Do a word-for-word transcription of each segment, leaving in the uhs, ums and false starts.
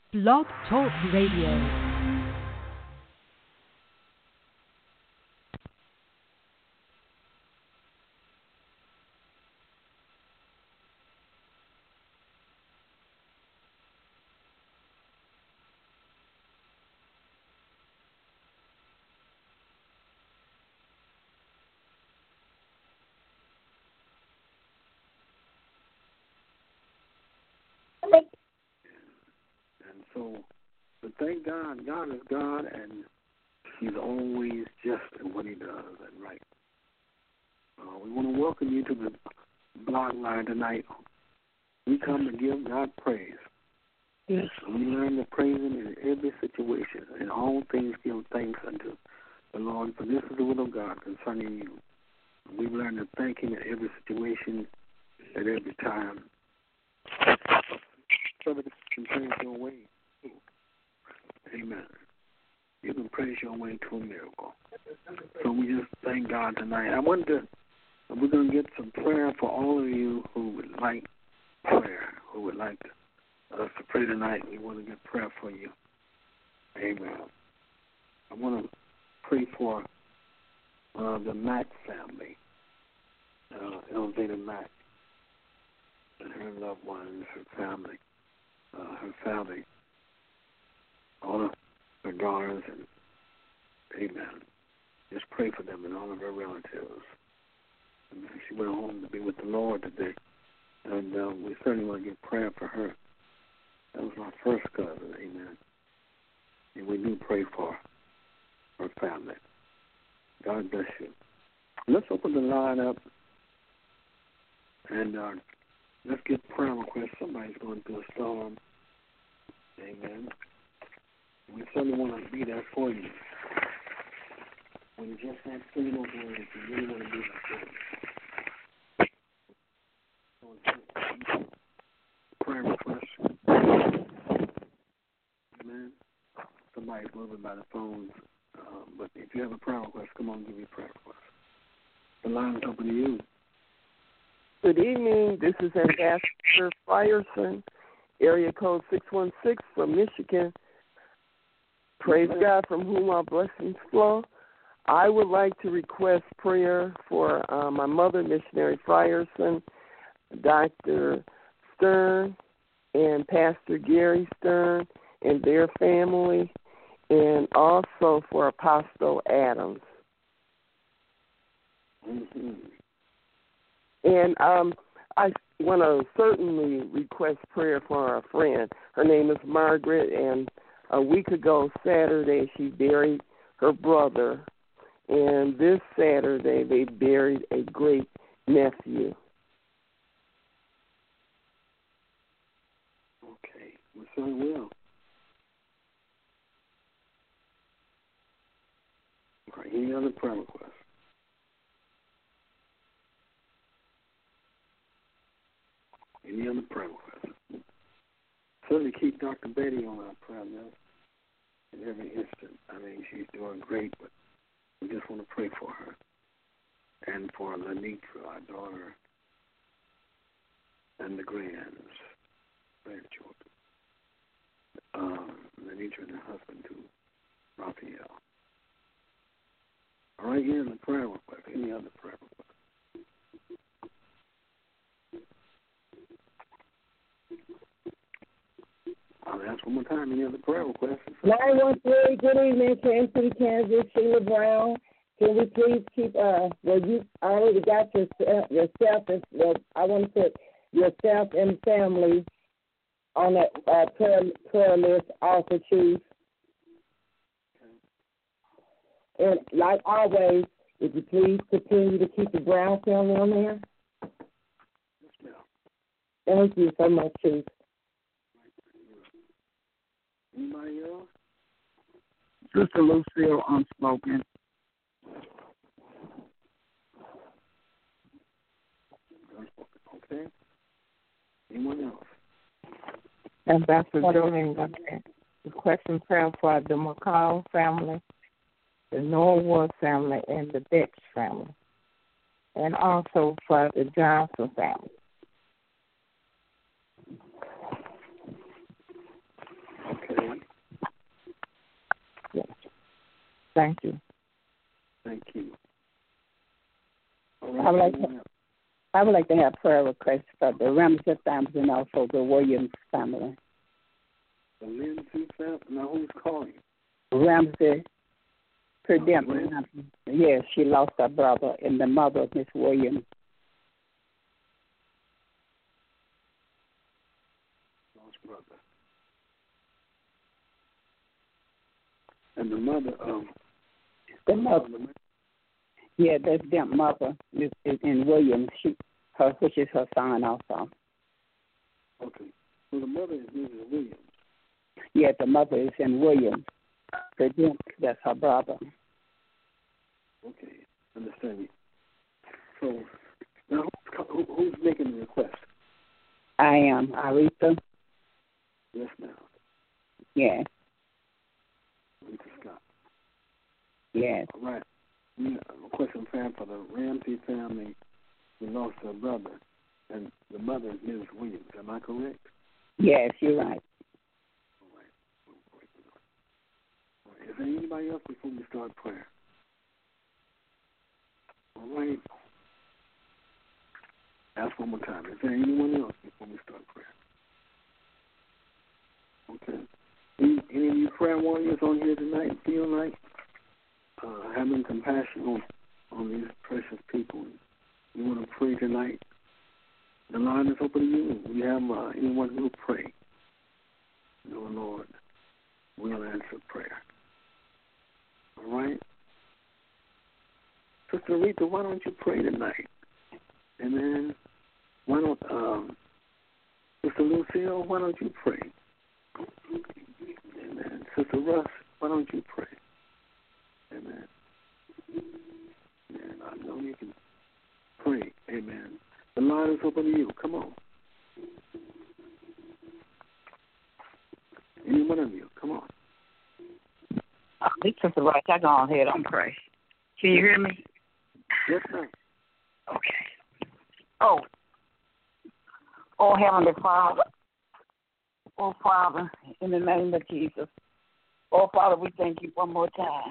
Blog Talk Radio. And so, but thank God, God is God, and He's always just in what He does and right. Uh, we want to welcome you to the blog line tonight. We come to give God praise. Yes. We learn to praise Him in every situation. In all things give thanks unto the Lord, for this is the will of God concerning you. We've learned to thank Him in every situation, at every time. Somebody can praise your way. Amen. You can praise your way to a miracle. So we just thank God tonight. I wonder, we're going to get some prayer for all of you who would like prayer, who would like us to pray tonight. We want to get prayer for you. Amen. I want to pray for uh, the Mack family, uh, Elvita Mack, and her loved ones, her family, uh, her family, all of her daughters, and amen. Just pray for them and all of her relatives. And she went home to be with the Lord today, and uh, we certainly want to give prayer for her. That was my first cousin, amen. And we do pray for her family. God bless you. Let's open the line up, and uh, let's get prayer requests. Somebody's going through a storm. Amen. We certainly want to be there for you. When you just have three more words, you really want to be there for you. Prayer requests. Amen. Somebody's moving by the phones. Uh, but if you have a prayer request, come on, give me a prayer request. The line's open to you. Good evening. This is Ambassador Frierson, area code six one six from Michigan. Praise God, from whom our blessings flow. I would like to request prayer for uh, my mother, Missionary Frierson, Doctor Stern, and Pastor Gary Stern and their family, and also for Apostle Adams. Mm-hmm. And um, I want to certainly request prayer for our friend. Her name is Margaret, and a week ago, Saturday, she buried her brother. And this Saturday, they buried a great nephew. Okay, we certainly will. Okay, any other prayer requests? Any other prayer requests? Certainly keep Doctor Betty on our prayer list in every instant. I mean, she's doing great, but we just want to pray for her. And for Lenitra, our daughter, and the grands, grandchildren. Um, Lenitra and her husband, too, Raphael. All right, here in the prayer request. Any other prayer request? I'll ask one more time. Any other prayer requests? nine one three, good evening, Kansas City, Kansas, Sheila Brown. Can we please keep, uh, well, you already got your, yourself, and, well, I want to put yourself and family on that uh, prayer, prayer list also, Chief. And like always, would you please continue to keep the Brown family on there? Yes, ma'am. Thank you so much, Chief. Anybody else? Sister Lucille, Unspoken. Okay. Anyone else? Ambassador Jolene, requesting prayer for the McCall family, the Norwood family, and the Betts family, and also for the Johnson family. Thank you. Thank you. All I would right. like to, I would like to have prayer requests for the Ramsey family and also the Williams family. The Lindsay family? Now, who's calling? Ramsey, her Oh, them. Ramsey. Yes, she lost her brother and the mother of Miss Williams. Lost brother. And the mother of The mother, yeah, that's their mother is, is in Williams. She, her, which is her son also. Okay. So the mother is Missus Williams. Yeah, the mother is in Williams. For them, that's her brother. Okay. Understand you. So now, who's, who, who's making the request? I am Aretha. Yes, now. Yeah, Rita Scott. yeah, All right. We have a question fan for the Ramsey family. We lost their brother, and the mother is Missus Williams. Am I correct? yes, you're right. All right. All right. Is there anybody else before we start prayer? All right. Ask one more time. Is there anyone else before we start prayer? Okay. Any, any of you prayer warriors on here tonight feel like uh, having compassion on, on these precious people? You want to pray tonight? The line is open to you. We have uh, anyone who will pray. No, Lord, we'll answer prayer. All right? Sister Aretha, why don't you pray tonight? And then, why don't, um, Sister Lucille, why don't you pray? Amen. Sister Russ, why don't you pray? Amen. And I know you can pray. Amen. The line is open to you. Come on. Any one of you. Come on. Uh, this is the right. I go on ahead and pray. Can you hear me? Yes, ma'am. Okay. Oh. Oh, Heavenly Father. Oh, Father, in the name of Jesus. Oh, Father, we thank you one more time.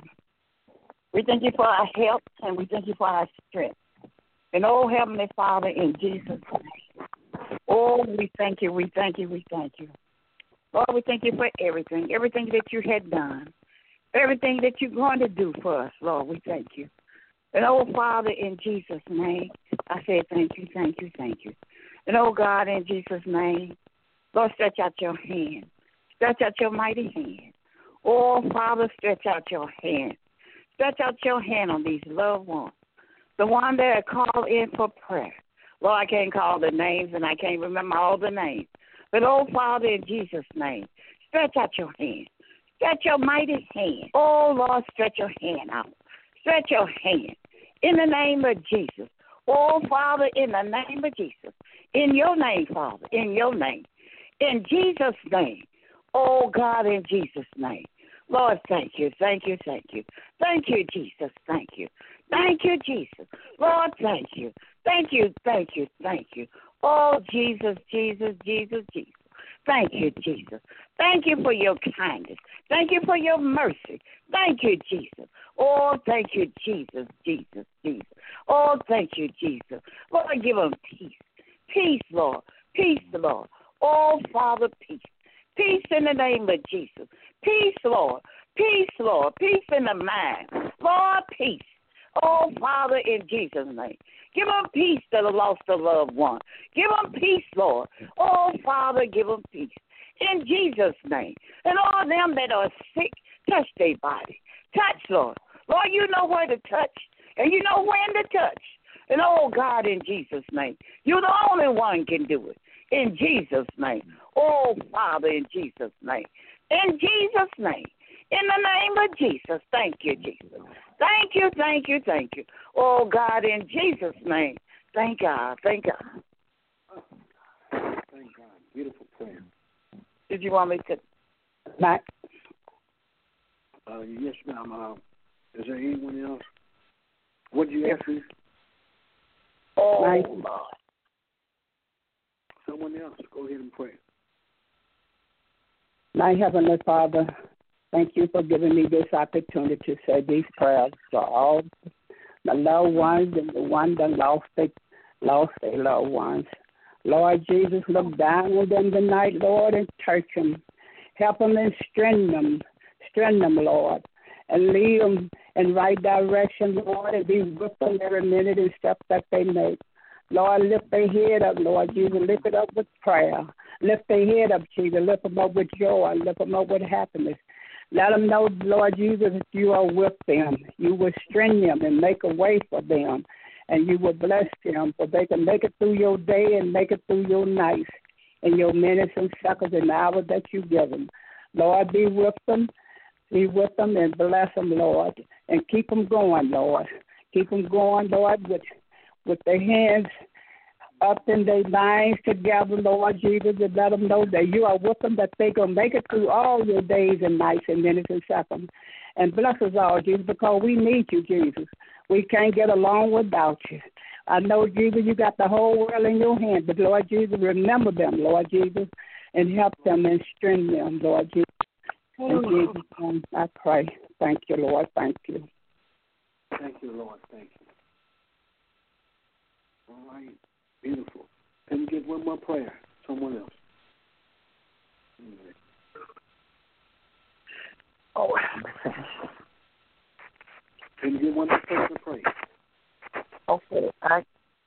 We thank you for our health, and we thank you for our strength. And, oh, Heavenly Father, in Jesus' name. Oh, we thank you, we thank you, we thank you. Lord, we thank you for everything, everything that you had done, everything that you're going to do for us, Lord, we thank you. And, oh, Father, in Jesus' name, I say thank you, thank you, thank you. And, oh, God, in Jesus' name, Lord, stretch out your hand. Stretch out your mighty hand. Oh, Father, stretch out your hand. Stretch out your hand on these loved ones, the one that called in for prayer. Lord, I can't call the names, and I can't remember all the names. But, oh, Father, in Jesus' name, stretch out your hand. Stretch your mighty hand. Oh, Lord, stretch your hand out. Stretch your hand in the name of Jesus. Oh, Father, in the name of Jesus. In your name, Father, in your name. In Jesus' name. Oh, God, in Jesus' name. Lord, thank you, thank you, thank you. Thank you, Jesus, thank you. Thank you, Jesus. Lord, thank you. Thank you, thank you, thank you. Oh, Jesus, Jesus, Jesus, Jesus. Thank you, Jesus. Thank you for your kindness. Thank you for your mercy. Thank you, Jesus. Oh, thank you, Jesus, Jesus, Jesus. Oh, thank you, Jesus. Lord, give them peace. Peace, Lord. Peace, Lord. Oh, Father, peace. Peace in the name of Jesus. Peace, Lord. Peace, Lord. Peace in the mind. Lord, peace. Oh, Father, in Jesus' name. Give them peace that have lost a loved one. Give them peace, Lord. Oh, Father, give them peace. In Jesus' name. And all them that are sick, touch their body. Touch, Lord. Lord, you know where to touch, and you know when to touch. And, oh, God, in Jesus' name. You're the only one can do it. In Jesus' name. Oh, Father, in Jesus' name. In Jesus' name. In the name of Jesus. Thank you, Jesus. Thank you, thank you, thank you. Oh, God, in Jesus' name. Thank God. Thank God. Thank God. Beautiful prayer. Did you want me to? Not, Uh, yes, ma'am. Uh, is there anyone else? What did you ask me? Oh, Right. Lord. Someone else. Go ahead and pray. my Heavenly Father, Thank you for giving me this opportunity to say these prayers for all the loved ones and the ones that lost their, lost their loved ones. Lord Jesus, look down on them tonight, Lord, and touch them. Help them and strengthen them. Strengthen them, Lord, and lead them in right direction, Lord, and be with them every minute and step that they make. Lord, lift their head up, Lord Jesus. Lift it up with prayer. Lift their head up, Jesus. Lift them up with joy. Lift them up with happiness. Let them know, Lord Jesus, that you are with them. You will strengthen them and make a way for them. And you will bless them so they can make it through your day and make it through your nights and your minutes and seconds and hours that you give them. Lord, be with them. Be with them and bless them, Lord. And keep them going, Lord. Keep them going, Lord, with, with their hands up in their minds together, Lord Jesus, and let them know that you are with them, that they're going to make it through all your days and nights and minutes and seconds. And bless us all, Jesus, because we need you, Jesus. We can't get along without you. I know, Jesus, you got the whole world in your hand, but, Lord Jesus, remember them, Lord Jesus, and help them and strengthen them, Lord Jesus. In Jesus' name I pray. Thank you, Lord. Thank you. Thank you, Lord. Thank you. All right. Beautiful. Can you get one more prayer? Someone else. Oh. Can you get one more person to pray? Okay. I,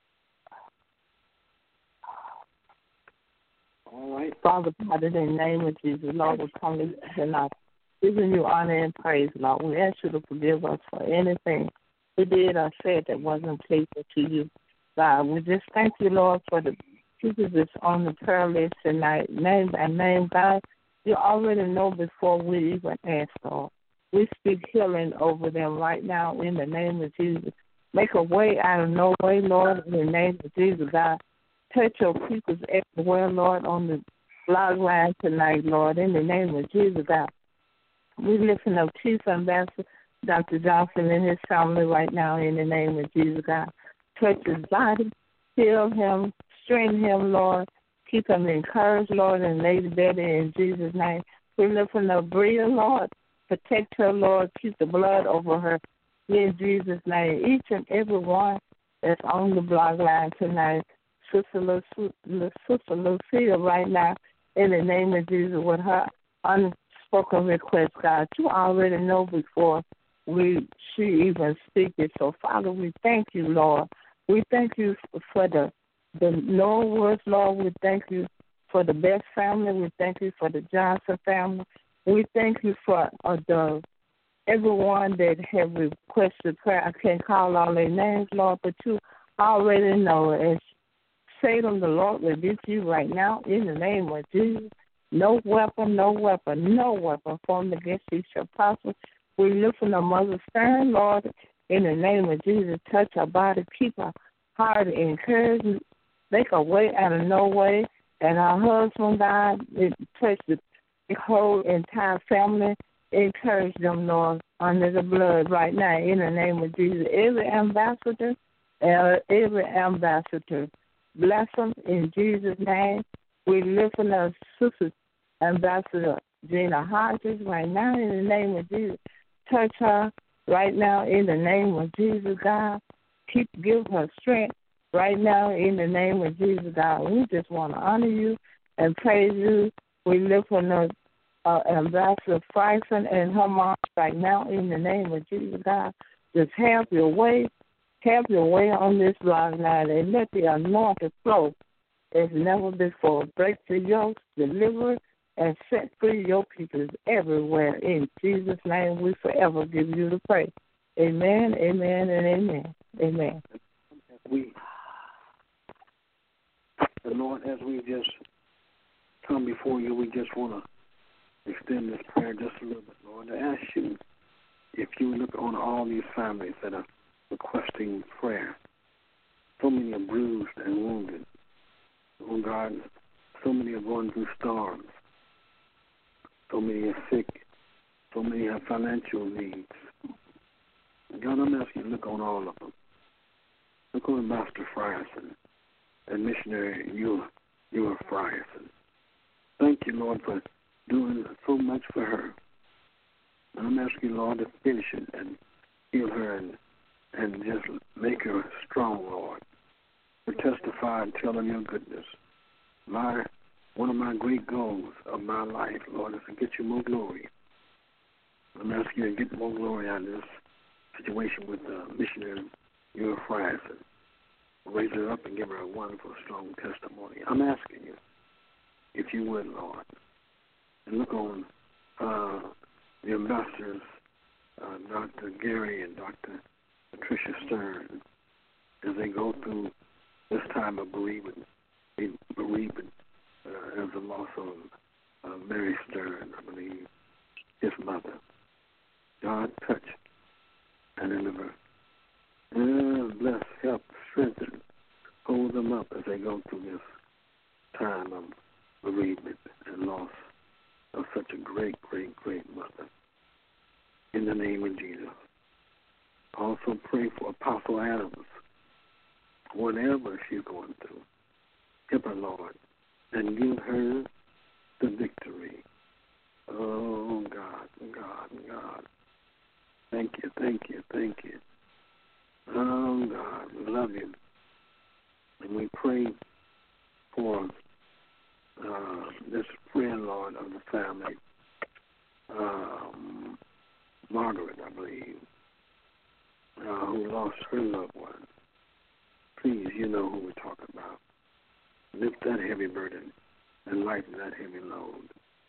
All right. Father God, in the name of Jesus, Lord, we come to you tonight, giving you honor and praise, Lord. We ask you to forgive us for anything we did or said that wasn't pleasing to you, God. We just thank you, Lord, for the people that's on the prayer list tonight. Name by name, God, you already know before we even ask, Lord. We speak healing over them right now in the name of Jesus. Make a way out of no way, Lord, in the name of Jesus, God. Touch your people everywhere, Lord, on the blog line tonight, Lord, in the name of Jesus, God. We listen up Chief Ambassador Doctor Johnson and his family right now in the name of Jesus, God. Touch his body, heal him, strengthen him, Lord. Keep him encouraged, Lord, and Lady Betty in Jesus' name. We listen up Bria, Lord. Protect her, Lord. Keep the blood over her in Jesus' name. Each and every one that's on the blog line tonight. Sister, Lu- Lu- Sister Lucia right now, in the name of Jesus, with her unspoken request, God. You already know before we she even speak it. So, Father, we thank you, Lord. We thank you for the, the Norwoods, Lord. We thank you for the Best family. We thank you for the Johnson family. We thank you for uh, the everyone that have requested prayer. I can't call all their names, Lord, but you already know it. And Satan, the Lord, rebuke you right now in the name of Jesus. No weapon, no weapon, no weapon formed against you shall prosper. We lift from the Mother Stern, Lord, in the name of Jesus. Touch our body, keep our heart encouraged, make a way out of no way. And our husband, God, it touch the whole entire family. Encourage them, Lord, under the blood right now in the name of Jesus. Every ambassador, uh, every ambassador, bless them in Jesus' name. We lift in our sister Ambassador Gina Hodges right now in the name of Jesus. Touch her right now in the name of Jesus, God. Keep give her strength right now in the name of Jesus, God. We just want to honor you and praise you. We lift in our uh, Ambassador Friesen and her mom right now in the name of Jesus, God. Just have your way. Have your way on this blog line and let the anointing flow as never before. Break the yokes, deliver, and set free your people everywhere. In Jesus' name, we forever give you the praise. Amen, amen, and amen. Amen. We, the Lord, as we just come before you, we just want to extend this prayer just a little bit, Lord, to ask you if you look on all these families that are requesting prayer. So many are bruised and wounded. Oh God, so many are going through storms. So many are sick. So many have financial needs. God, I'm asking you to look on all of them. Look on Master Friesen and missionary you, you are Friesen. Thank you, Lord, for doing so much for her. And I'm asking you, Lord, to finish it and heal her and, and just make her strong, Lord, to testify and tell of your goodness. My One of my great goals of my life, Lord, is to get you more glory. I'm asking you to get more glory out of this situation with the missionary Eura Frierson. Raise her up and give her a wonderful, strong testimony. I'm asking you, if you would, Lord, and look on uh, the ambassadors, uh, Doctor Gary and Doctor Patricia Stern, as they go through this time of bereavement, bereavement uh, as the loss of uh, Mary Stern, I believe, his mother. God, touch and deliver. And bless, help, strengthen, hold them up as they go through this time of bereavement and loss of such a great, great, great mother. In the name of Jesus. Also pray for Apostle Adams, whatever she's going through. Help her, Lord, and give her the victory. Oh, God, God, God. Thank you, thank you, thank you. Oh, God, we love you. And we pray for uh, this friend, Lord, of the family, um, Margaret, I believe, uh, who lost her loved one. Please, you know who we're talking about. Lift that heavy burden and lighten that heavy load.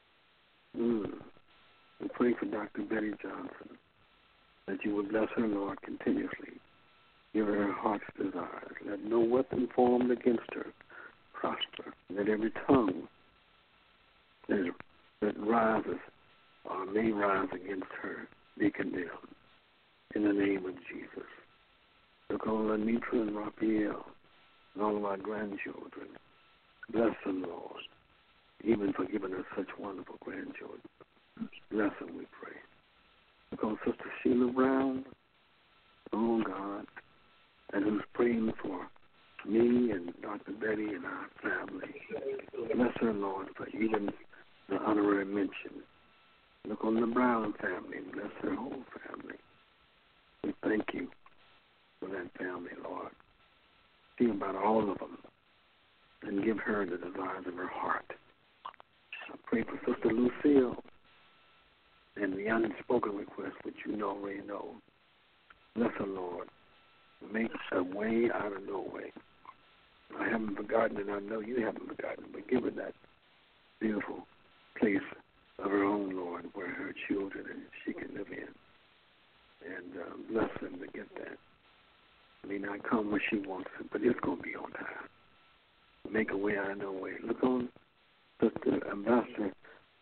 Mm. We pray for Doctor Betty Johnson, that you would bless her, Lord, continuously. Give her her heart's desires. Let no weapon formed against her prosper. Let every tongue that, that rises or may rise against her be condemned. In the name of Jesus. Look on Anitra and Raphael and all of our grandchildren. Bless them, Lord, even for giving us such wonderful grandchildren. Bless them, we pray. Look on Sister Sheila Brown, oh God, and who's praying for me and Doctor Betty and our family. Bless her, Lord, for even the honorary mention. Look on the Brown family. Bless her whole family. We thank you for that family, Lord. See about all of them and give her the desires of her heart. I pray for Sister Lucille and the unspoken request, which you know already know. Bless her, Lord. Make a way out of no way. I haven't forgotten, and I know you haven't forgotten, but give her that beautiful place of her own, Lord, where her children and she can live in. And uh, bless them to get that. It may not come when she wants it, but it's going to be on time. Make a way out of no way. Look on Sister Ambassador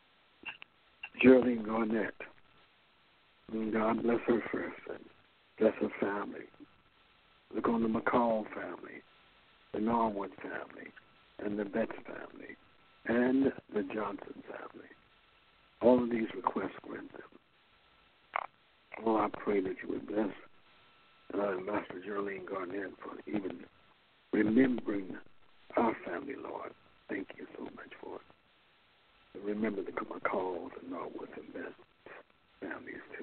Geraldine Garnett. And God bless her first and bless her family. Look on the McCall family, the Norwood family, and the Betts family, and the Johnson family. All of these requests, grant them. Oh, I pray that you would bless uh, Master Geraldine Garnett for even remembering our family, Lord. Thank you so much for it. And remember the McCalls and Norwoods and Best families, too.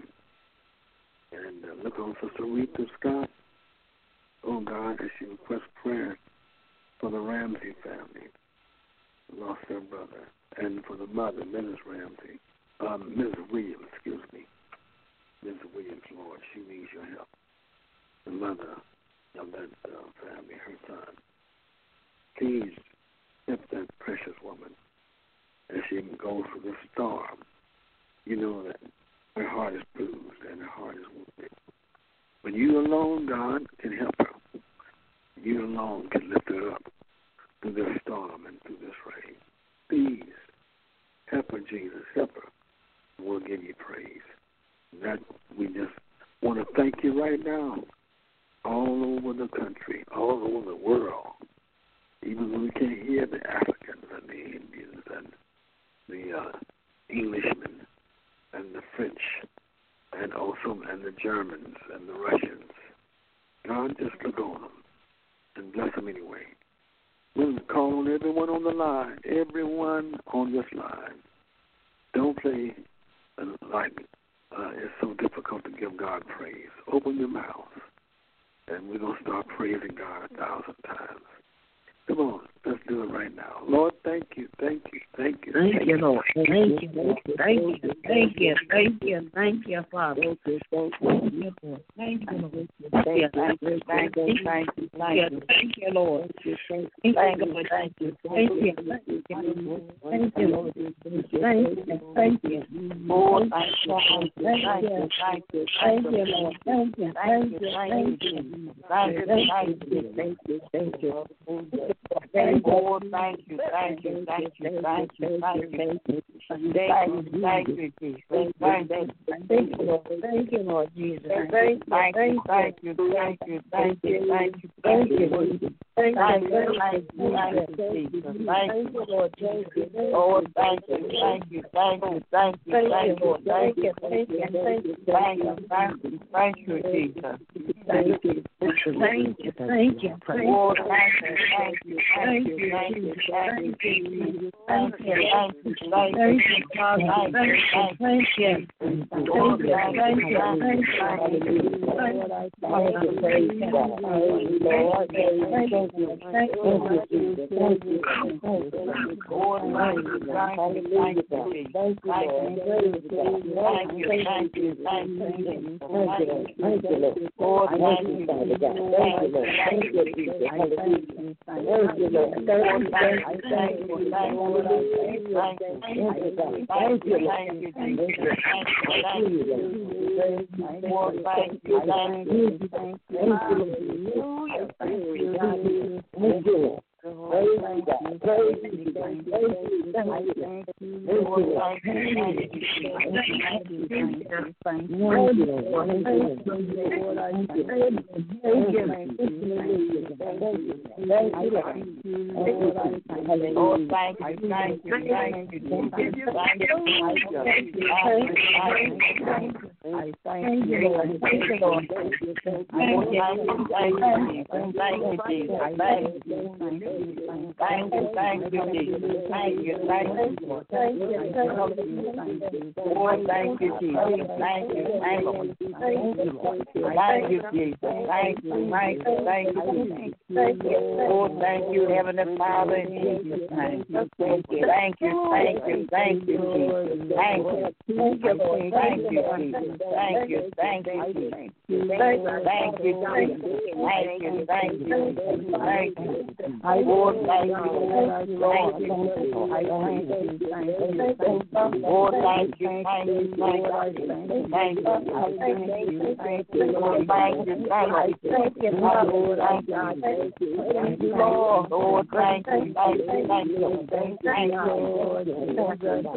And uh, look on Sister Rita Scott. Oh, God, as she requests prayer for the Ramsey family, lost their brother, and for the mother, Missus Ramsey, um, Missus Williams, excuse me. Missus Williams, Lord, she needs your help. The mother of that uh, family, her son. Please help that precious woman as she goes through this storm. You know that her heart is bruised and her heart is wounded. But you alone, God, can help her. You alone can lift her up through this storm and through this rain. Please help her, Jesus. Help her. We'll give you praise. That we just want to thank you right now, all over the country, all over the world. Even when we can't hear the Africans and the Indians and the uh, Englishmen and the French and also and the Germans and the Russians. God, just look on them and bless them anyway. We'll call on everyone on the line, everyone on this line. Don't play like uh, it's so difficult to give God praise. Open your mouth, and we're going to start praising God a thousand times. Come on, let's do it right now. Lord, thank you, thank you, thank you. Thank, thank you, Lord. Thank you, Lord. Thank you, thank you, thank you, thank you, Father. Thank you, Lord. Thank you, Lord. Thank you, thank you, thank you, thank you, thank you, Lord. Thank you, thank you, thank you, thank you, thank you, Lord. Thank you, thank you, Lord. Thank you, thank you, thank you, thank you, Lord. Thank you, thank you, thank you, thank you, thank you, thank you, thank you. Thank you, Lord. Thank you, thank you, thank you, thank you, thank you, thank you, thank you, thank you, Jesus. Thank you, thank you, Lord. Thank you, Lord Jesus. Thank you, thank you, thank you, thank you, thank you, thank you, thank you, Lord. Thank you, thank you, thank you, Jesus. Thank you, Lord Jesus. Lord, thank you, thank you, thank you, thank you, thank you, thank you, thank you, thank you, thank you, thank you, thank you, Jesus. Thank you, thank you, thank you, Lord, thank you, thank you, thank you, thank you, thank you, thank you, thank you, thank you, thank you, God, thank you, thank you, Lord, thank you, thank you, thank you, thank you, praise God, Lord, thank you, thank you, thank you, thank you, Lord, thank you, thank you, thank you, thank you, thank you, thank you, thank you, thank you, thank you, Lord, thank you, Father God, thank you, Lord, thank you, Jesus, hallelujah, thank you, Lord, thank you, thank you, thank you, thank you, thank you, thank you, thank you, thank you, thank you, thank you, thank you, Lord, thank you, thank you, thank you, hallelujah, thank you, thank you, Lord. Praise God, praise you, thank you, thank you, thank you, Lord, thank you, thank you, thank you, thank you, thank you, thank you, Lord, thank you, Lord, I thank you, thank you, thank you, thank you, thank you, Lord, I thank you, Lord, thank you, thank you, thank you, thank you, thank you, thank you, I thank you, Lord, thank you, Lord, thank you, thank you, thank you, thank you, thank you, thank you, thank you. Thank you, thank you, Jesus. Thank you, thank you, thank you, thank you, Lord, thank you, Jesus. Thank you, thank you, thank you, thank you, Jesus. Thank you, thank you, thank you, thank you, Lord, thank you, Heavenly Father, in Jesus' name. Thank you, thank you, thank you, thank you, Jesus. Thank you, thank you, Lord, thank you, Jesus. Thank you, thank you, Jesus. Thank you, thank you, Jesus. Thank you, thank you, thank you. Lord, thank you, thank you, Lord, thank you, I thank you, thank you, Lord, thank you, thank you, thank you, thank you, I thank you, thank you, Lord, thank you, thank you, thank you, Lord, thank you, thank you, Lord, Lord, thank you, thank you, thank you, thank you, Lord, thank you, thank you,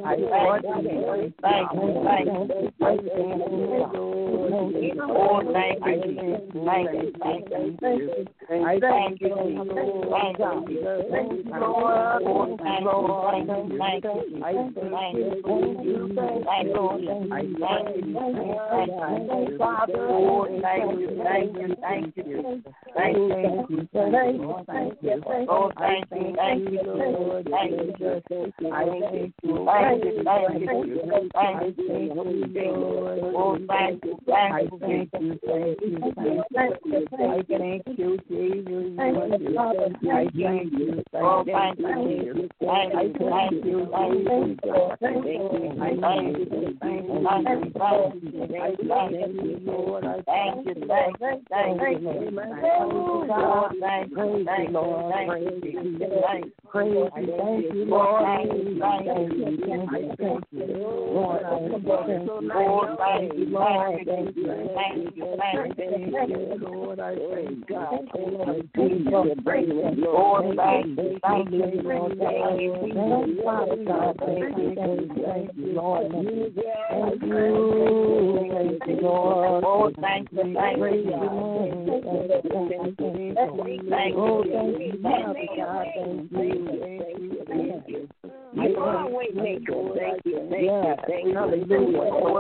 thank you, thank you, thank you, Lord, thank you, thank you, thank you, I thank you, Lord. Thank you, Lord. Lord, thank you, Lord. Thank you, I thank you, thank you, I thank you, thank you, Father. Lord, thank you, thank you, thank you, thank you, thank you, thank you, Lord, thank you, thank you, Lord, thank you, I thank you, thank you, thank you, thank you, Lord, thank you, thank you, thank you, thank you, thank you, I thank you, Jesus, thank you, Father. I thank you, thank you, thank you, thank you, thank you, thank you, thank you, I thank you, thank you, thank you, I thank you, Lord, I thank you, thank you, thank you, Lord, thank you, thank you, Lord, thank you, thank you, praise you, thank you, Lord, thank you, thank you, I thank you, Lord, Lord, thank you, Lord, thank you, thank you, thank you, Lord, I praise God, Lord, I praise you, Lord, thank you, thank you, Lord, thank you, Father God, thank you, thank you, Lord, thank you, thank you, Lord, Lord, thank you, thank you, Lord, thank you, thank you, Father God, thank you, thank you, thank you, You are a way maker. Thank you. Thank you. Thank you. Hallelujah.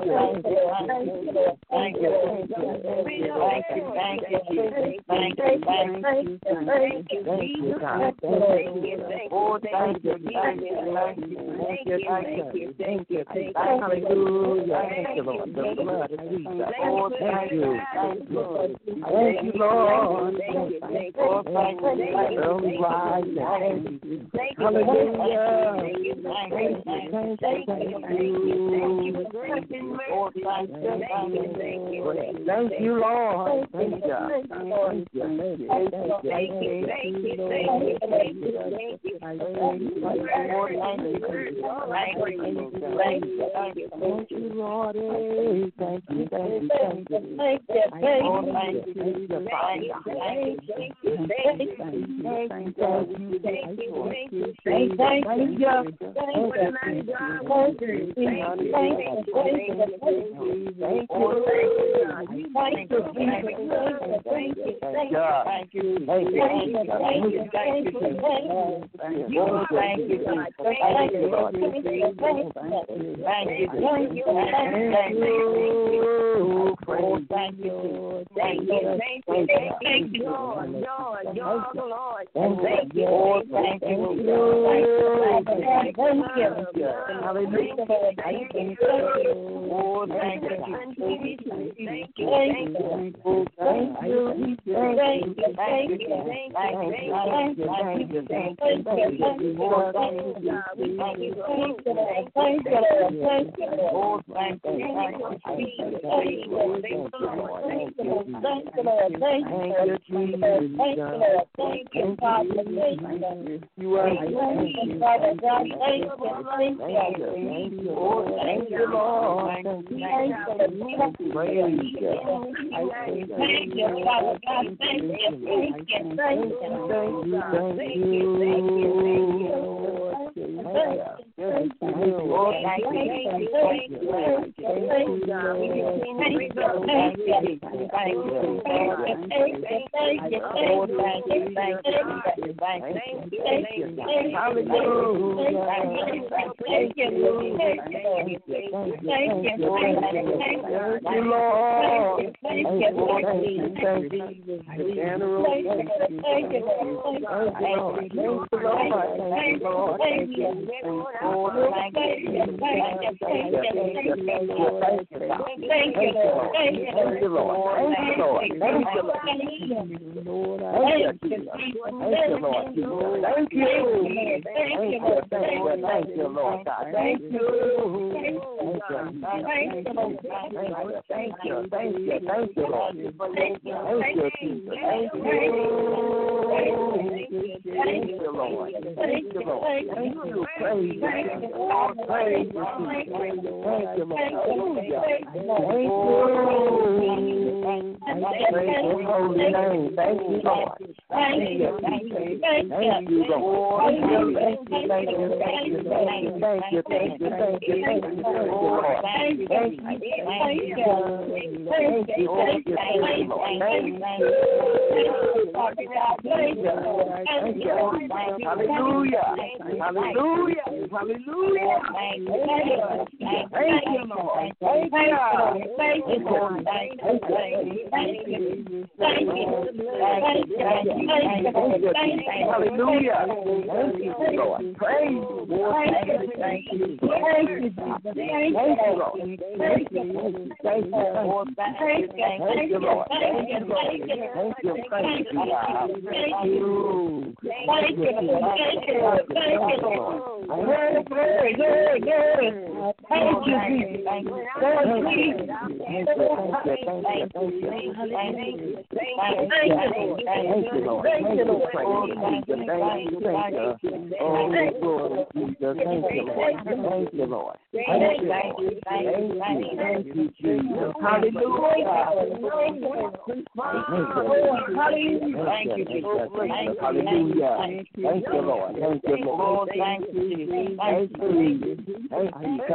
Thank you. Thank you. Thank you. Thank you. Thank you. Thank you. Thank you. Jesus. Thank you. Oh, thank you. Thank you. Thank you. Thank you. Thank you. Thank you. Hallelujah. Thank you, Lord. The blood of Jesus. Oh, thank you. Thank you, Lord. Thank you. Thank you. Oh, thank you. Early rising. Hallelujah. Thank you. Thank you. Thank you. Oh, thank you. Thank you, Lord. Thank you. Thank you. Thank you. Thank you. Thank you. Thank you. Thank you. Thank you. Oh, thank you. Thank you. Thank you. Thank you, Lord. Thank you. Thank you. Thank you. Thank you. Thank you. Thank you. Thank you. Thank you. Thank you. Thank you. Thank you. Thank you. Thank you. Thank you. Thank you.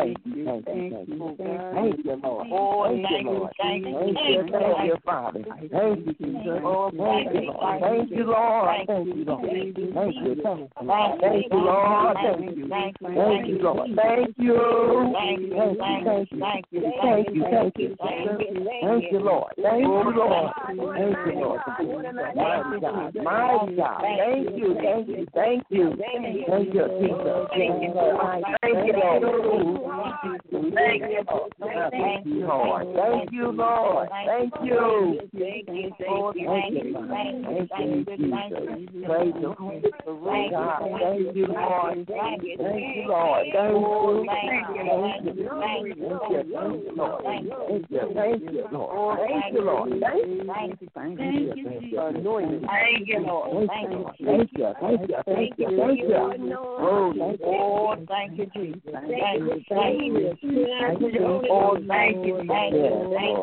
thank you, thank you, thank you. Thank you, Lord. Oh, Thank you, Lord. thank you, Thank you, thank you, Father. Thank you, Jesus. Oh, Thank you, Lord. Thank you, Lord. Thank you, Lord. Thank you, thank you. Thank you, Lord. Thank you. Thank you, Lord. Thank you. Thank you, thank you, thank you. Thank you, thank you. Thank you, Lord. Thank you, Lord. Thank you, Lord. Mighty God, mighty God. Thank you, thank you, thank you. Thank you, Jesus. Thank you, Lord. Thank you, Lord. Thank you, Lord. Thank you, Lord. Thank you, Lord. Thank you. Thank you, Thank you, thank you, thank you, Jesus. Praise the Lord. God. Thank you, Lord. Thank you, Lord. Thank you. Thank you. Thank you, Lord. Thank you, thank you, Lord. Thank you, Lord. Thank you, thank you, thank you. Thank you, anointing. Thank you, Lord. Thank you, thank you, thank you, thank you, thank you. Oh, thank you. Oh, thank you, Jesus. Thank you, thank you. Thank you. Oh, thank you, thank you,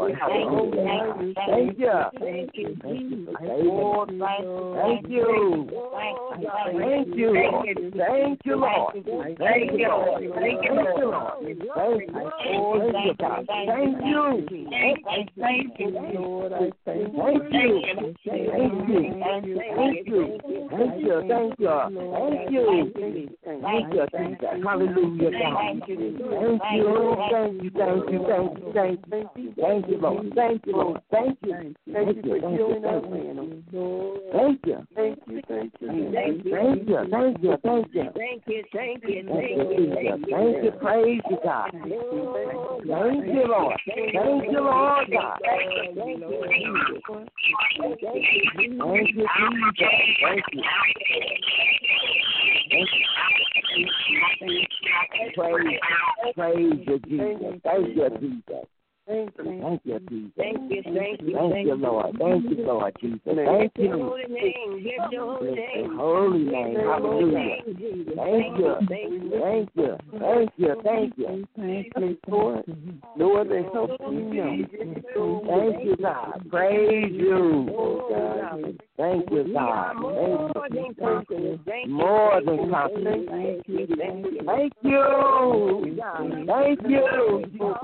Thank thank you, thank you, you. thank you, Thank you. oh, thank you, Thank you. Thank you, Lord. Thank you, Lord. Thank you, Lord. Thank you. Oh, thank you, God. Thank you. thank you, Lord, I thank you. Thank you. Thank you. Thank you. Thank you. Thank you. Thank you. Thank you. Thank you. Thank you. Hallelujah, God. Thank you. Thank you. Thank you. Thank you. Thank you. Thank you. Thank you, Lord. Thank you, Lord. Thank you. Thank you for healing our land. Thank you. Thank you. Thank you. Thank you. Thank you. Thank you. Thank you. thank you, thank you, Thank you, Jesus. Thank you. Praise you, God. Thank you, Lord. Thank you, Lord, God. Thank you, Jesus. Thank you. Thank you. Praise, praise you, Jesus. Thank you, Jesus. Thank you, thank you, Jesus. thank you, thank you, Thank you, Lord. Thank you, Lord Jesus. Thank you. holy name, bless your holy name, Holy name. Hallelujah. Thank you. Thank you. Thank you. Thank you. Thank you, Lord. No other help we know. Thank you, God. Praise you. Thank you, God. Thank you. More than confident. Thank you. Thank you. Thank you.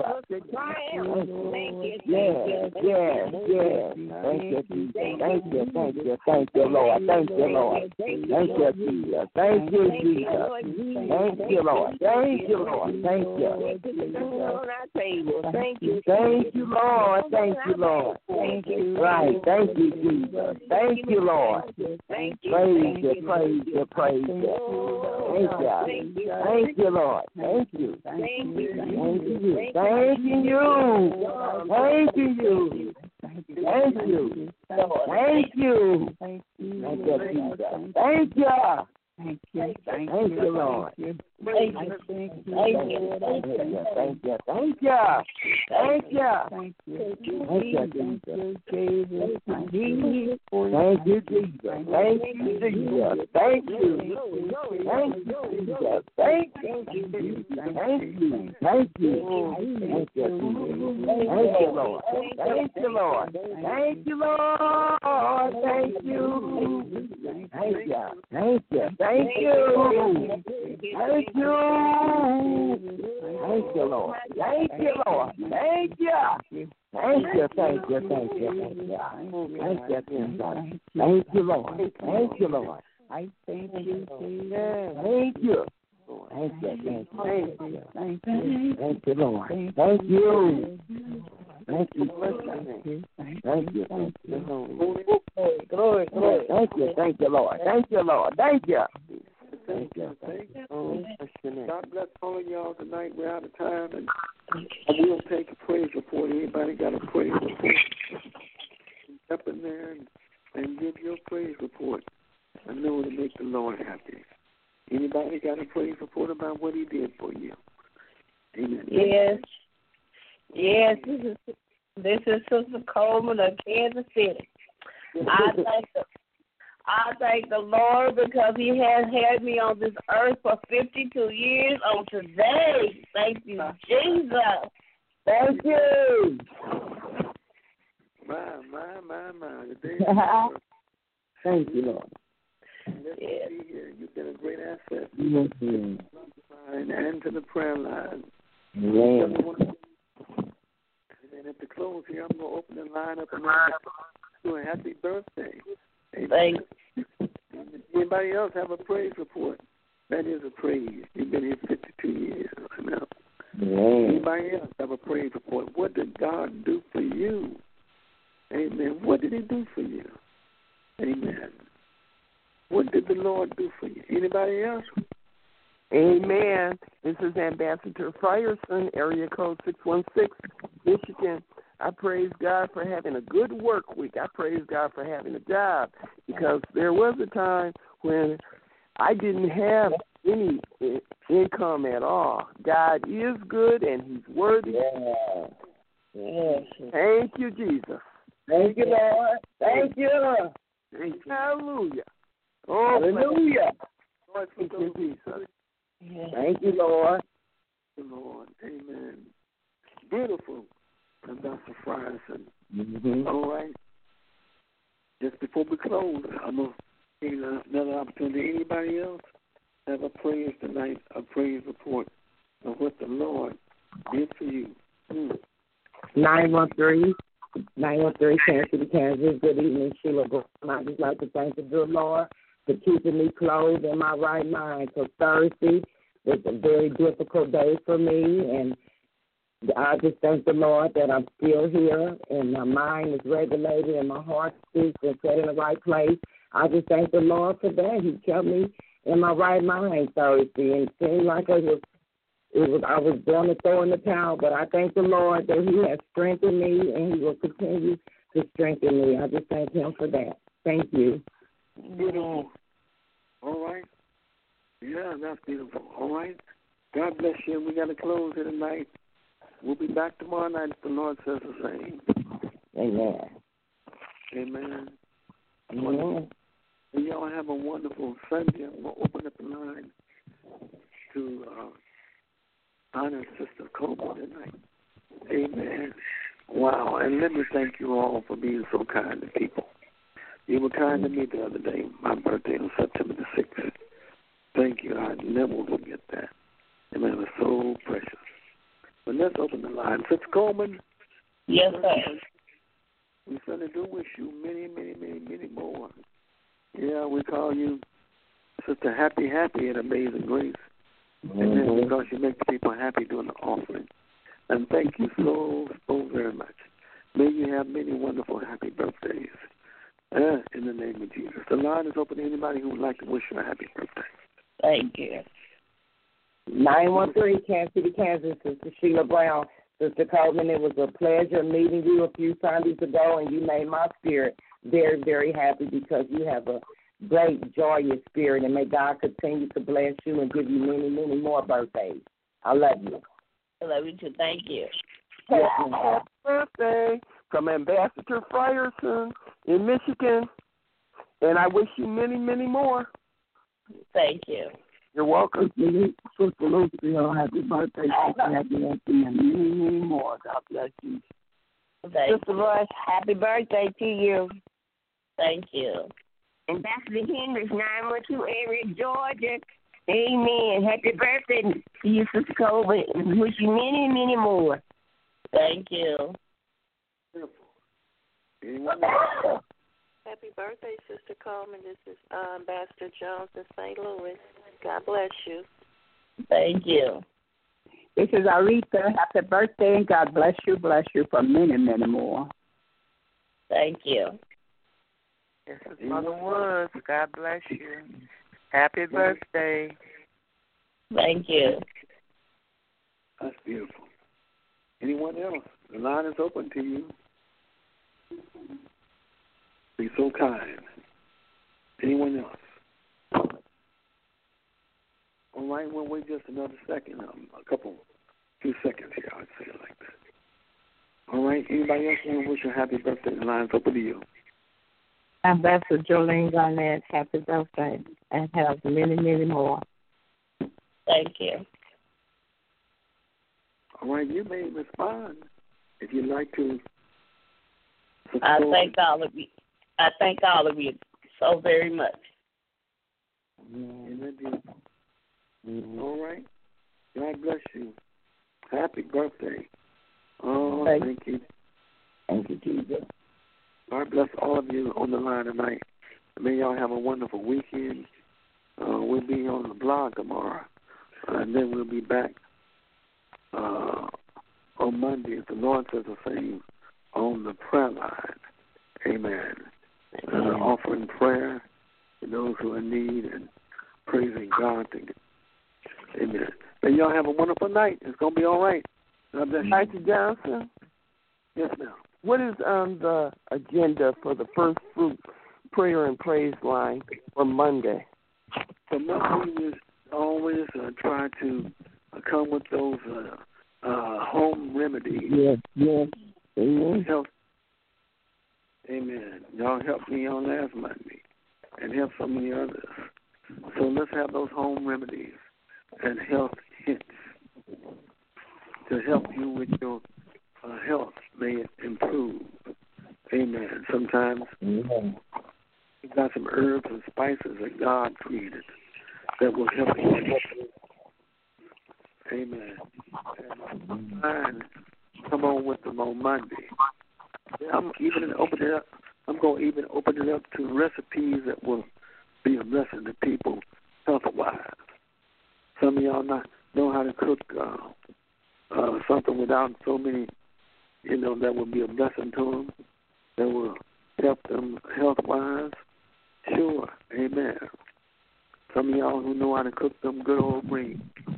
Yes, yes, yes. Thank you, Jesus. Thank you, thank you, thank you, Lord. Thank you, Lord. Thank you, Jesus. Thank you, Jesus. Thank you, Lord. Thank you, Lord. Thank you. Thank you, thank you, Lord. Thank you, Lord. Thank you. Right. Thank you, Jesus. Thank you, Lord. Praise you, praise you, praise you. Thank you. Thank you, Lord. Thank you. Thank you. Thank you. Thank you. Thank you. Thank you. Thank you. Thank you, Jesus. Thank you. Thank you. Thank you, Lord. thank you, thank you, thank you, Thank you. Thank you. Thank you. Thank you. Thank you. Thank you, Jesus. Jesus. Thank you, Jesus. Thank you, Jesus. Thank you. Thank you, Jesus. Thank you. Thank you. Thank you. Thank you, Jesus. Thank you, Lord. Thank you, Lord. Thank you, Lord. Thank you. Thank you. Thank you. Thank you. Thank you. Thank you, Lord. Thank you, Lord. Thank you. Thank you, thank you, thank you, thank you. Thank you, Jesus. Thank you, Lord. Thank you, Lord. I thank you, Jesus. Thank you. Thank you, thank you. Thank you. Thank you. Thank you, Lord. Thank you. Thank you. Thank you. Thank you. Glory, glory. Thank you, thank you, Lord. Thank you, Lord. Thank you. Thank you. Thank you. God bless all of y'all tonight. We're out of time, and I will take a praise report. Anybody got a praise report? Step in there and, and give your praise report. I know it'll make the Lord happy. Anybody got a praise report about what He did for you? Amen. Yes, yes. This is this is Sister Coleman of Kansas City. I thank the I thank the Lord because He has had me on this earth for fifty-two years on today. Thank you, Jesus. Thank you. My, my, my, my. The day Thank you, Lord. Let's Yes. be here. You've been a great asset. Yes, And, and to the prayer line. Amen. And at the close here, I'm going to open the line up and do a happy birthday. Thank you. Anybody else have a praise report? That is a praise. You've been here fifty-two years. Now. Amen. Anybody else have a praise report? What did God do for you? Amen. What did he do for you? Amen. What did the Lord do for you? Anybody else? Amen. This is Ambassador Frierson, area code six one six, Michigan. I praise God for having a good work week. I praise God for having a job, because there was a time when I didn't have any income at all. God is good and he's worthy. Yeah. Yes. Thank you, Jesus. Thank you, Lord. Thank you. Thank you. Hallelujah. Oh, hallelujah. Lord, thank you, Jesus. Yes. Thank you, Lord. Thank you, Lord. Amen. Beautiful. Ambassador Frierson. Mm-hmm. All right. Just before we close, I'm going to give you another opportunity. Anybody else have a praise tonight, a praise report of what the Lord did for you? Mm. nine one three, nine one three, Kansas City, Kansas. Good evening, Sheila. I'd just like to thank the good Lord for keeping me clothed in my right mind. So Thursday was a very difficult day for me, and I just thank the Lord that I'm still here and my mind is regulated and my heart speaks and set in the right place. I just thank the Lord for that. He kept me in my right mind Thursday, and it seemed like it was, it was I was going to throw in the towel, but I thank the Lord that he has strengthened me and he will continue to strengthen me. I just thank him for that. Thank you. Beautiful. All right. Yeah, that's beautiful. All right. God bless you. We got to close here tonight. We'll be back tomorrow night if the Lord says the same. Amen. Amen. Amen. And y'all have a wonderful Sunday. I'm going to open up the line to uh, honor Sister Coleman tonight. Amen. Wow. And let me thank you all for being so kind to people. You were kind to me the other day, my birthday on September the sixth. Thank you. I never will forget that. Amen. It was so precious. But let's open the line. Sister Coleman. Yes, sir. We certainly do wish you many, many, many, many more. Yeah, we call you Sister Happy Happy at Amazing Grace. Mm-hmm. Amen. Because you make the people happy doing the offering. And thank you so, so very much. May you have many wonderful happy birthdays. Uh, in the name of Jesus. The line is open to anybody who would like to wish you a happy birthday. Thank you. nine one three, Kansas City, Kansas. Sister Sheila Brown. Sister Coleman, it was a pleasure meeting you a few Sundays ago, and you made my spirit very, very happy because you have a great, joyous spirit, and may God continue to bless you and give you many, many more birthdays. I love you. I love you too. Thank you. Happy birthday from Ambassador Frierson in Michigan, and I wish you many, many more. Thank you. You're welcome. Sister Lucille, happy birthday. Happy birthday and many, many more. God bless you. Thank Sister Royce, happy birthday to you. Thank you. Ambassador Hendricks, nine one two, area, Georgia. Amen. Happy birthday to you, Sister Colbert, and wish you many, many more. Thank you. Happy birthday, Sister Coleman. This is uh, Ambassador Jones in Saint Louis. God bless you. Thank you. This is Aretha. Happy birthday, and God bless you, bless you for many, many more. Thank you. This is Mother Woods. God bless you. Happy birthday. Thank you. That's beautiful. Anyone else? The line is open to you. Be so kind. Anyone else? All right, we'll wait just another second, um, a couple, few seconds here, I'd say it like that. All right, anybody else want to wish you a happy birthday? The line's open to you. Ambassador Jolene Garnett, happy birthday, and have many, many more. Thank you. All right, you may respond if you'd like to. I thank all of you. I thank all of you so very much. Isn't that beautiful? Mm-hmm. All right. God bless you. Happy birthday. Oh, Thank, thank you. thank you, Jesus. God bless all of you on the line tonight. May y'all have a wonderful weekend. Uh, we'll be on the blog tomorrow, uh, and then we'll be back uh, on Monday, if the Lord says the same, on the prayer line. Amen. Uh, offering prayer to those who are in need and praising God. Amen. May y'all have a wonderful night. It's going to be all right. God bless you. Mister Johnson? Yes, ma'am. What is um, the agenda for the first fruit prayer and praise line for Monday? For Monday, we always uh, try to uh, come with those uh, uh, home remedies. Yes, yes. Amen. Help. Amen. Y'all helped me on last Monday and help so many others. So let's have those home remedies and health hints to help you with your uh, health may improve. Amen. Sometimes Amen. you've got some herbs and spices that God created that will help you. Amen. And fine. Come on with them on Monday. I'm even open it up. I'm going to even open it up to recipes that will be a blessing to people health-wise. Some of y'all not know how to cook uh, uh, something without so many, you know, that will be a blessing to them, that will help them health-wise. Sure, amen. Some of y'all who know how to cook them good old greens.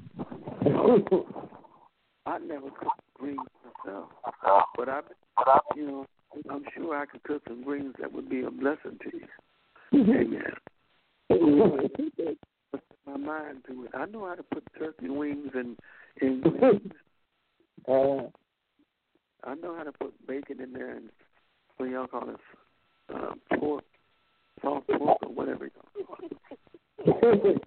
I never cooked greens myself, but I, you know, I'm sure I could cook some greens that would be a blessing to you. Amen. Put my mind to it. I know how to put turkey wings in in greens. Uh, I know how to put bacon in there and what y'all call it, uh, pork, soft pork or whatever y'all call it.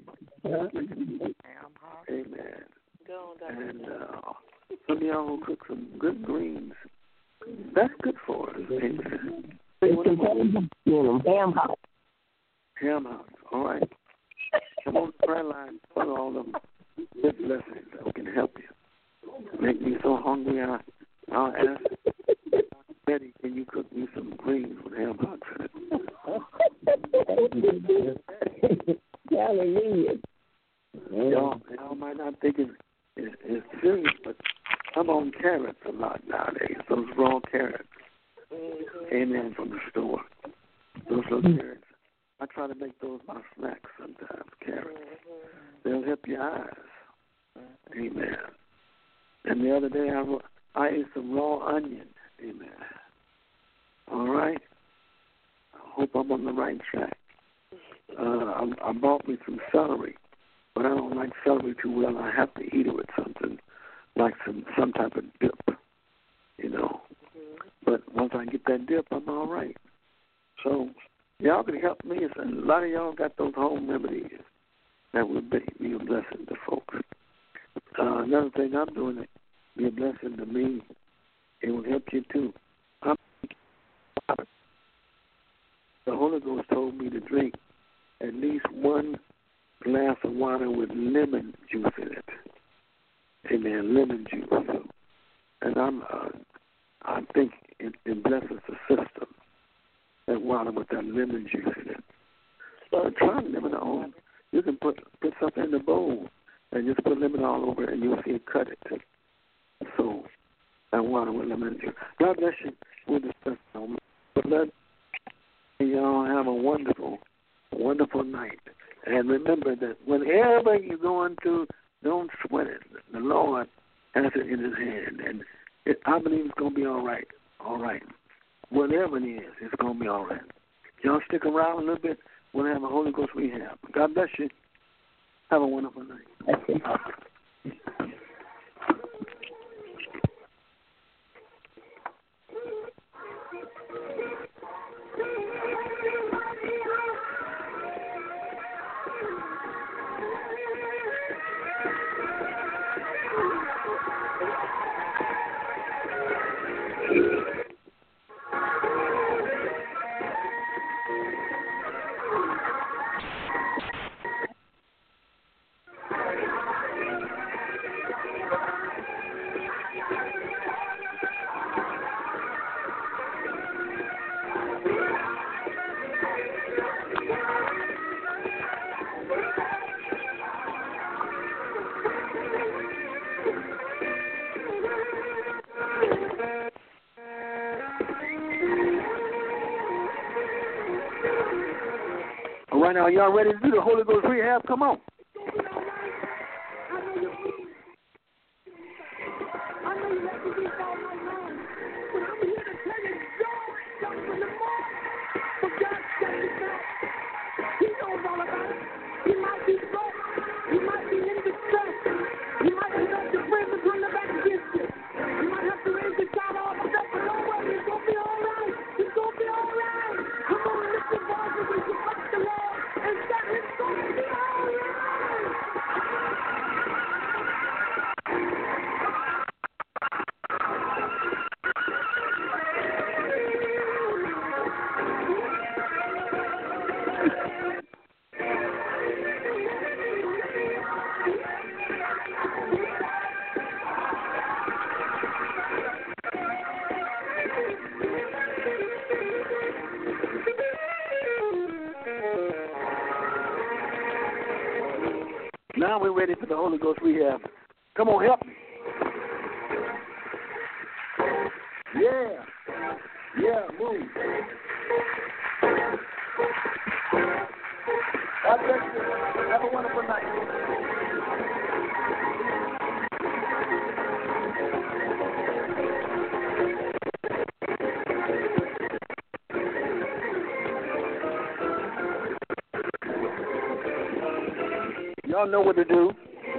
Amen. And uh, some of y'all who cook some good greens, that's good for us. Amen. Ham house. Ham house. All right. Come on the prayer line. Put all them good blessings that can help you. Make me so hungry. I, I'll ask Betty, can you cook me some greens with ham hocks in it? Hallelujah. Y'all, y'all might not think it's, it's, it's serious, but I'm on carrots a lot nowadays. Those raw carrots. Amen, from the store. Those little carrots. I try to make those my snacks sometimes, carrots. They'll help your eyes. Amen. And the other day I, I ate some raw onion. Amen. All right? I hope I'm on the right track. Uh, I, I bought me some celery, but I don't like celery too well. I have to eat it with something, like some, some type of dip, you know. But once I get that dip, I'm all right. So y'all can help me. A lot of y'all got those home remedies that would be, be a blessing to folks. Uh, another thing I'm doing that be a blessing to me, it will help you too. I'm, the Holy Ghost told me to drink at least one glass of water with lemon juice in it. Amen, lemon juice. And I'm, uh, I think it, it blesses the system. That water with that lemon juice in it. Uh, try lemon on. You can put put something in the bowl and just put lemon all over it, and you'll see it cut it. So that water with lemon juice. God bless you. We'll discuss on. But let y'all have a wonderful, wonderful night. And remember that whenever you're going through, don't sweat it. The Lord has it in His hand, and it, I believe it's going to be all right. All right. Whatever it is, it's going to be all right. Y'all stick around a little bit. We'll have a Holy Ghost rehab. God bless you. Have a wonderful night. right now, y'all ready to do the Holy Ghost rehab? Come on. Now we're ready for the Holy Ghost rehab. Come on, help me. Yeah. Yeah, move. God bless you. Have a wonderful night. Y'all know what to do.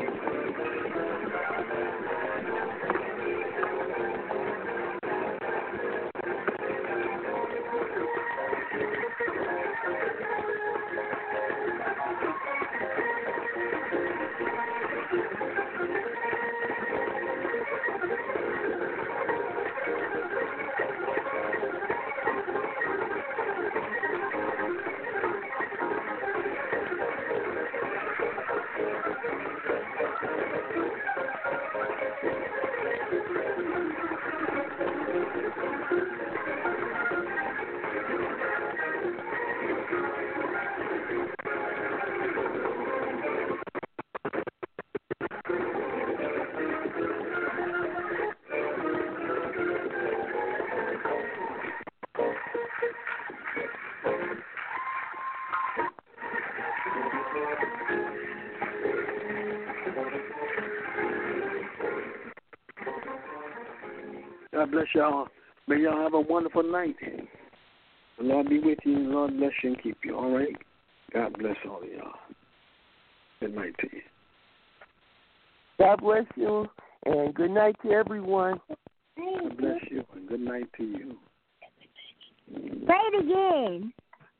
God bless y'all. May y'all have a wonderful night. The Lord be with you, and the Lord bless you and keep you, all right? God bless all of y'all. Good night to you. God bless you, and good night to everyone. God bless you, and good night to you. Say it again.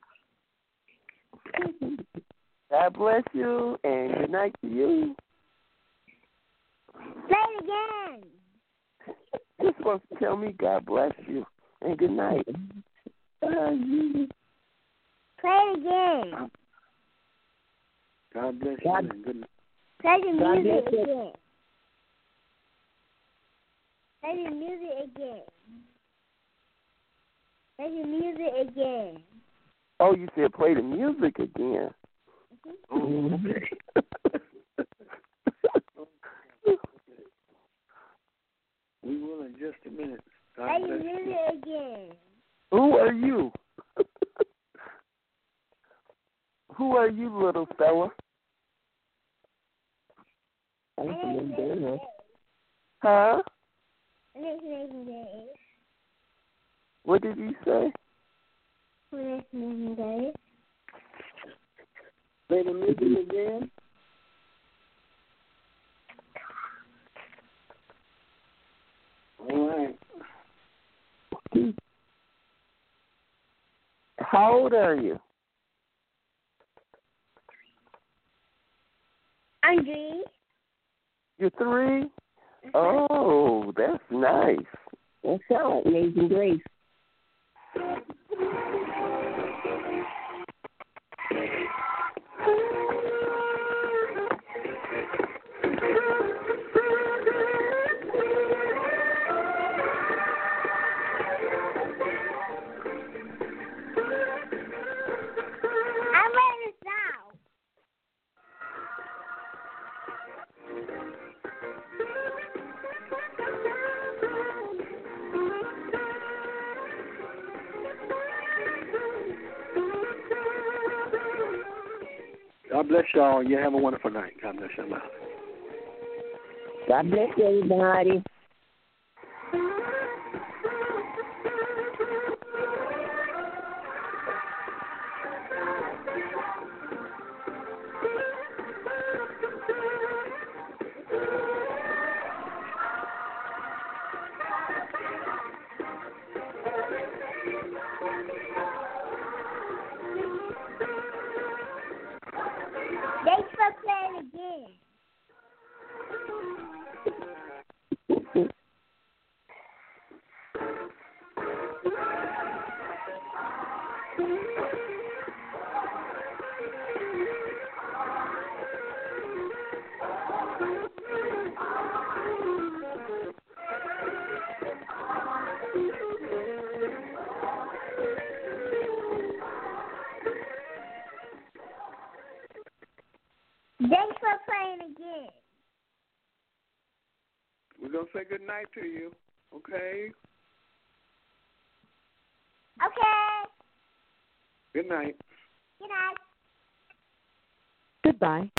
God bless you, and good night to you. Say it again. You're supposed to tell me God bless you, and good night. Uh, you... Say it again. God bless God. you, and good night. Play the God music bless you. again. Play the music again. Play the music again. Oh, you said play the music again. Oh, okay. We will in just a minute. God Play the bless music you. again. Who are you? Who are you, little fella? My name's Nathan. Huh? My name's Nathan Day. What did you say? My name's Nathan Day. Play the music again. All right. How old are you? I'm three. You're three? Oh, that's nice. That's all, Amazing Grace. I'm ready to stop. God bless y'all. You have a wonderful night. God bless you. God bless everybody. Thanks for playing again. Thanks for playing again. We're going to say good night to you, okay? Okay. Good night. Good night. Goodbye.